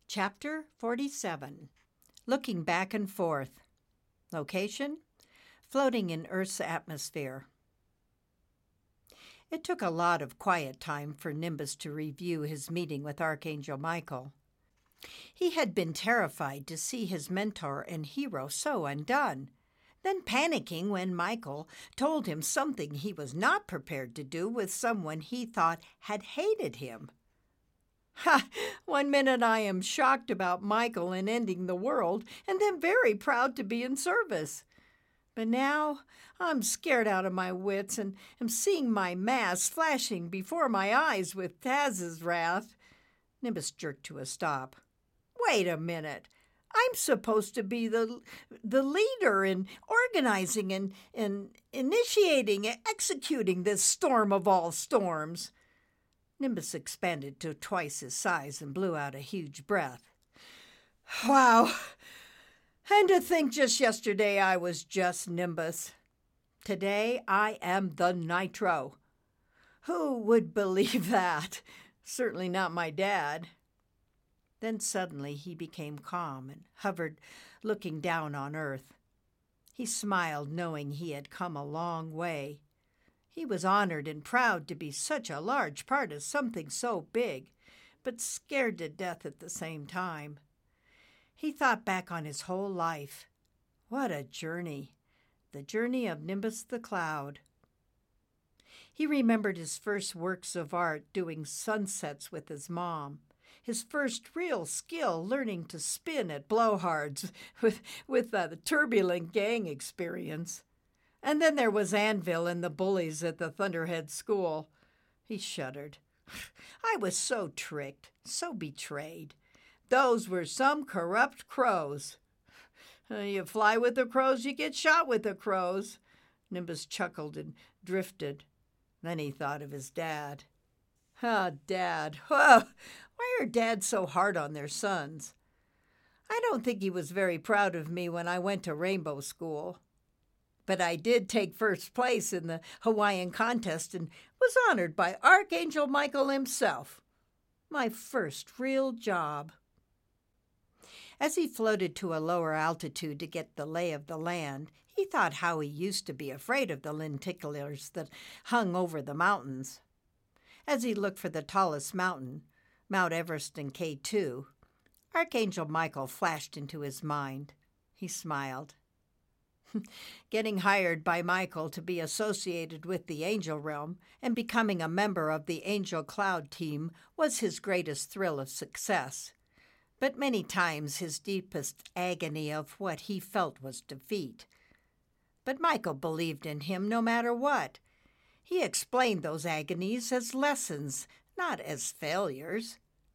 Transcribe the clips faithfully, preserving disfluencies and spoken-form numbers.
Chapter forty-seven. Looking Back and Forth. Location: floating in Earth's atmosphere. It took a lot of quiet time for Nimbus to review his meeting with Archangel Michael. He had been terrified to see his mentor and hero so undone, then panicking when Michael told him something he was not prepared to do with someone he thought had hated him. Ha! One minute I am shocked about Michael and ending the world, and then very proud to be in service. But now I'm scared out of my wits and am seeing my mask flashing before my eyes with Taz's wrath. Nimbus jerked to a stop. Wait a minute. I'm supposed to be the the leader in organizing and, and initiating and executing this storm of all storms. Nimbus expanded to twice his size and blew out a huge breath. Wow! And to think just yesterday I was just Nimbus. Today I am the Nitro. Who would believe that? Certainly not my dad. Then suddenly he became calm and hovered, looking down on Earth. He smiled, knowing he had come a long way. He was honored and proud to be such a large part of something so big, but scared to death at the same time. He thought back on his whole life. What a journey! The journey of Nimbus the Cloud. He remembered his first works of art doing sunsets with his mom, his first real skill learning to spin at blowhards with, with uh, the turbulent gang experience. And then there was Anvil and the bullies at the Thunderhead School. He shuddered. I was so tricked, so betrayed. Those were some corrupt crows. Uh, you fly with the crows, you get shot with the crows. Nimbus chuckled and drifted. Then he thought of his dad. Ah, Dad. Whoa. Why are dads so hard on their sons? I don't think he was very proud of me when I went to Rainbow School. But I did take first place in the Hawaiian contest and was honored by Archangel Michael himself. My first real job. As he floated to a lower altitude to get the lay of the land, he thought how he used to be afraid of the lenticulars that hung over the mountains. As he looked for the tallest mountain, Mount Everest in K two, Archangel Michael flashed into his mind. He smiled. Getting hired by Michael to be associated with the angel realm and becoming a member of the Angel Cloud team was his greatest thrill of success. But many times his deepest agony of what he felt was defeat. But Michael believed in him no matter what. He explained those agonies as lessons, not as failures.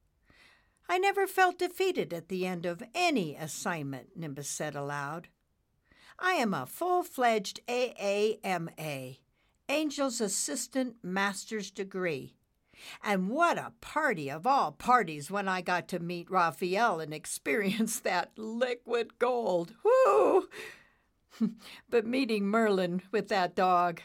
I never felt defeated at the end of any assignment, Nimbus said aloud. I am a full-fledged A A M A, Angel's Assistant Master's Degree. And what a party of all parties when I got to meet Raphael and experience that liquid gold. Woo! But meeting Merlin with that dog.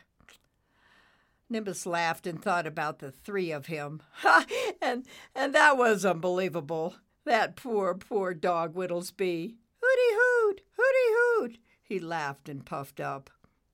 Nimbus laughed and thought about the three of him. Ha! And, and that was unbelievable. That poor, poor dog Whittlesby. Hooty-hoot! Hooty-hoot! He laughed and puffed up.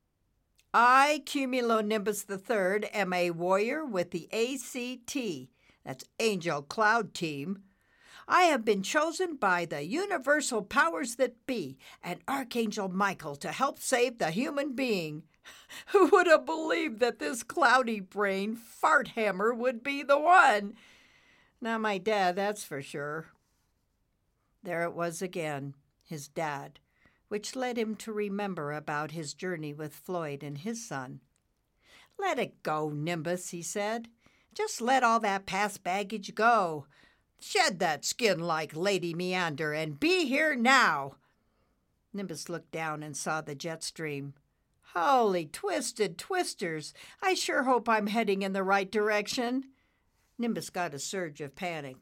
I, Cumulonimbus the Third, am a warrior with the A C T, that's Angel Cloud Team. I have been chosen by the universal powers that be and Archangel Michael to help save the human being. Who would have believed that this cloudy brain fart hammer would be the one? Not my dad, that's for sure. There it was again, his dad, which led him to remember about his journey with Floyd and his son. Let it go, Nimbus, he said. Just let all that past baggage go. Shed that skin like Lady Meander and be here now. Nimbus looked down and saw the jet stream. Holy twisted twisters! I sure hope I'm heading in the right direction. Nimbus got a surge of panic.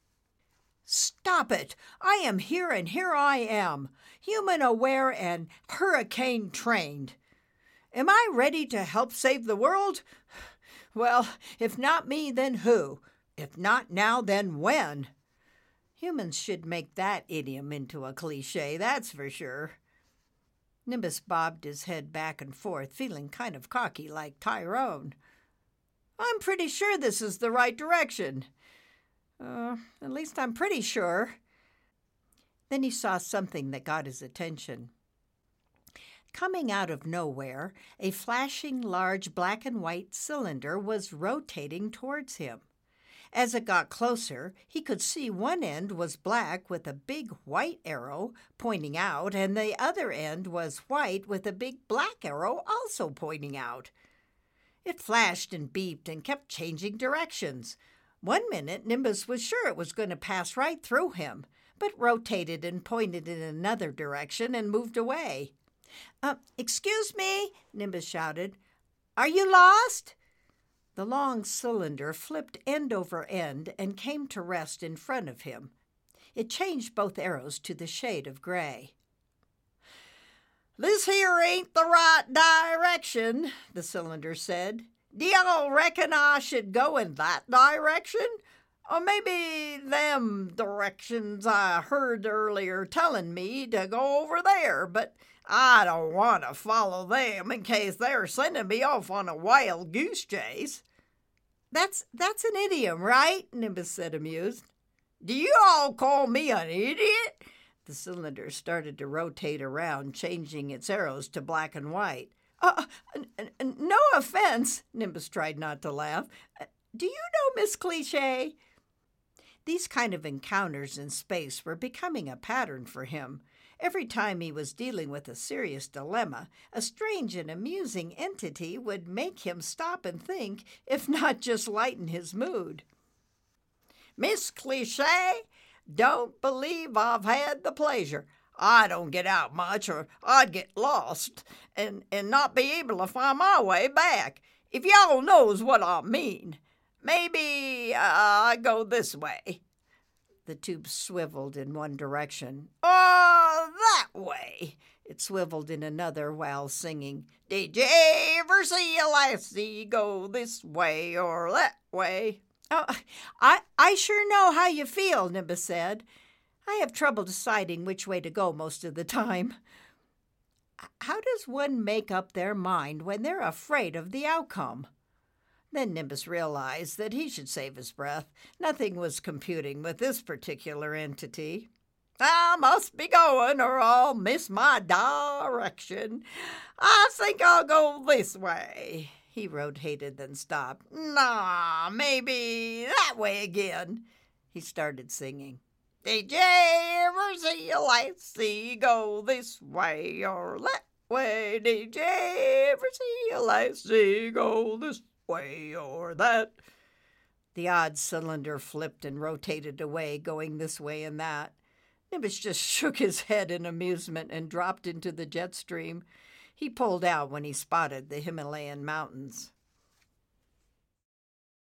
Stop it! I am here and here I am, human aware and hurricane trained. Am I ready to help save the world? Well, if not me, then who? If not now, then when? Humans should make that idiom into a cliche, that's for sure. Nimbus bobbed his head back and forth, feeling kind of cocky like Tyrone. I'm pretty sure this is the right direction. Uh, at least I'm pretty sure. Then he saw something that got his attention. Coming out of nowhere, a flashing large black and white cylinder was rotating towards him. As it got closer, he could see one end was black with a big white arrow pointing out, and the other end was white with a big black arrow also pointing out. It flashed and beeped and kept changing directions. One minute, Nimbus was sure it was going to pass right through him, but rotated and pointed in another direction and moved away. Uh, excuse me, Nimbus shouted. Are you lost? The long cylinder flipped end over end and came to rest in front of him. It changed both arrows to the shade of gray. This here ain't the right direction, the cylinder said. Do y'all reckon I should go in that direction? Or maybe them directions I heard earlier telling me to go over there, but I don't want to follow them in case they're sending me off on a wild goose chase. That's that's an idiom, right? Nimbus said, amused. Do you all call me an idiot? The cylinder started to rotate around, changing its arrows to black and white. Uh, n- n- no offense, Nimbus tried not to laugh. Do you know Miss Cliché? These kind of encounters in space were becoming a pattern for him. Every time he was dealing with a serious dilemma, a strange and amusing entity would make him stop and think, if not just lighten his mood. Miss Cliché, don't believe I've had the pleasure. I don't get out much, or I'd get lost and, and not be able to find my way back. If y'all knows what I mean, maybe uh, I go this way. The tube swiveled in one direction. Oh, that way. It swiveled in another while singing, Did you ever see a lassie go this way or that way? Oh, I, I sure know how you feel, Nimbus said. I have trouble deciding which way to go most of the time. How does one make up their mind when they're afraid of the outcome? Then Nimbus realized that he should save his breath. Nothing was computing with this particular entity. I must be going or I'll miss my direction. I think I'll go this way. He rotated, then stopped. Nah, maybe that way again. He started singing. Did you ever see a lassie go this way or that way? Did you ever see a lassie go this way or that? The odd cylinder flipped and rotated away, going this way and that. Nimbus just shook his head in amusement and dropped into the jet stream. He pulled out when he spotted the Himalayan mountains.